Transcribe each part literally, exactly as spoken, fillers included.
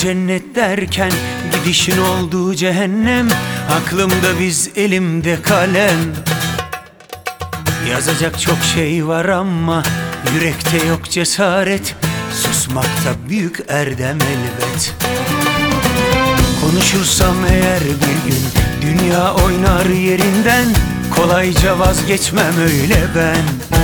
cennet derken gidişin olduğu cehennem. Aklımda biz, elimde kalem. Yazacak çok şey var ama yürekte yok cesaret. Susmakta büyük erdem elbet. Konuşursam eğer bir gün dünya oynar yerinden. Kolayca vazgeçmem öyle ben.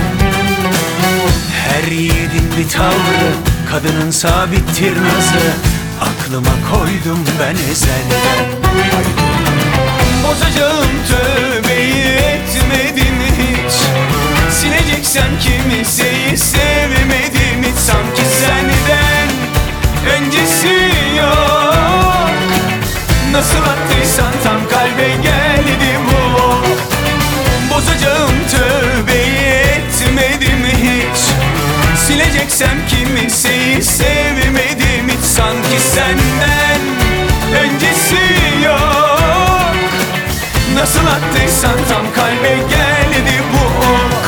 Her yiğidin bir tavrı, kadının sabittir nazı. Aklıma koydum ben ezelden. Bozacağım tövbeyi, etmedim hiç. Sileceksem kimseyi sevmedim hiç. Sanki senden öncesi yok. Nasıl attıysan tam kalbe geldi bu ok. Bozacağım tövbeyi, etmedim hiç. Sileceksem kimseyi sevmedim hiç. Sanki senden öncesi yok. Nasıl attıysan tam kalbe geldi bu ok.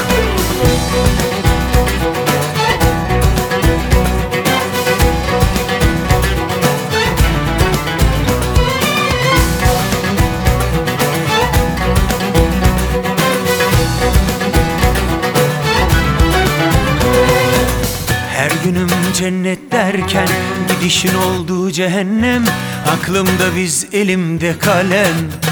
Her günüm cennet derken gidişin olduğu cehennem. Aklımda biz, elimde kalem.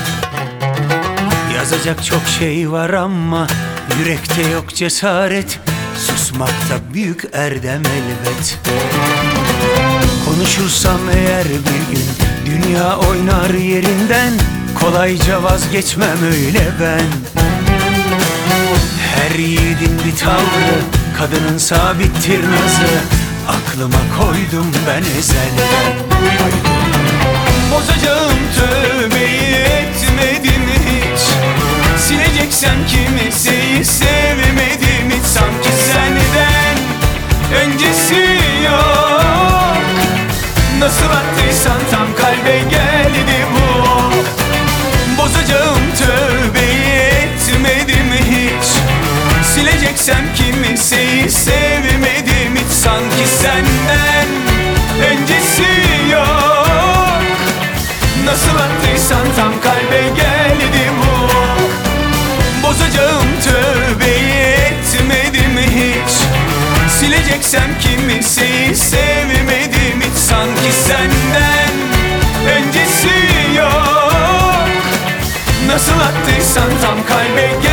Yazacak çok şey var ama yürekte yok cesaret. Susmakta büyük erdem elbet. Konuşursam eğer bir gün dünya oynar yerinden. Kolayca vazgeçmem öyle ben. Her yiğidin bir tavrı, kadının sabittir nazı. Aklıma koydum ben ezelden. Bozacağım tövbeyi, etmedim hiç. Sileceksem kimseyi sevmedim hiç. Sanki senden öncesi yok. Nasıl attıysan tam kalbe geldi bu ok. Bozacağım tövbeyi, etmedim hiç. Sileceksem kimseyi sevmedim hiç. Sanki senden öncesi yok. Nasıl attıysan tam kalbe geldi bu ok. Bozacağım tövbeyi, etmedim hiç. Sileceksem kimseyi sevmedim hiç. Sanki senden öncesi yok. Nasıl attıysan tam kalbe